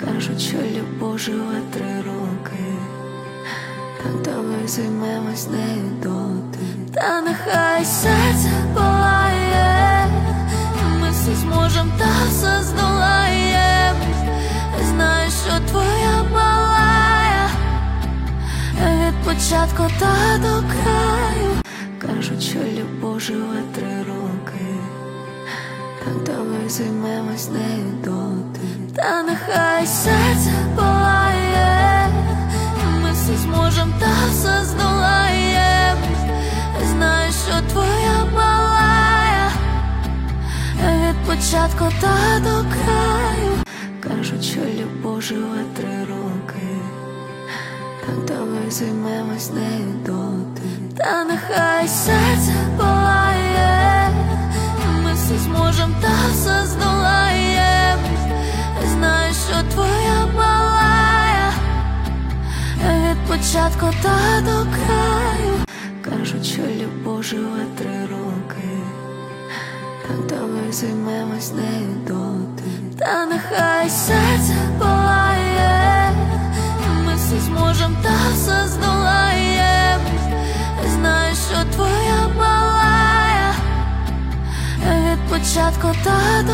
Кажуть, що любов живе 3 роки, так давай займемось нею доти. Та нехай серце палає, ми все зможем та все здолаєм. Знаєш, що твоя малая від початку та до краю. Кажуть, що любов живе 3 роки, так давай займемось нею доти. Та нехай серце палає, ми все зможем та все здолаєм. Знаєш, що твоя малая від початку та до краю. Кажуть, що любов живе 3 роки, так давай займемось нею доти. Та нехай серце палає, ми все зможем та все здолаєм. Знаєш, що твоя малая від початку та до краю. Кажуть, що любов живе 3 роки, так давай займемось нею доти. Та нехай серце палає, ми все зможем та все здолаєм. Знаєш, що твоя малая від початку та до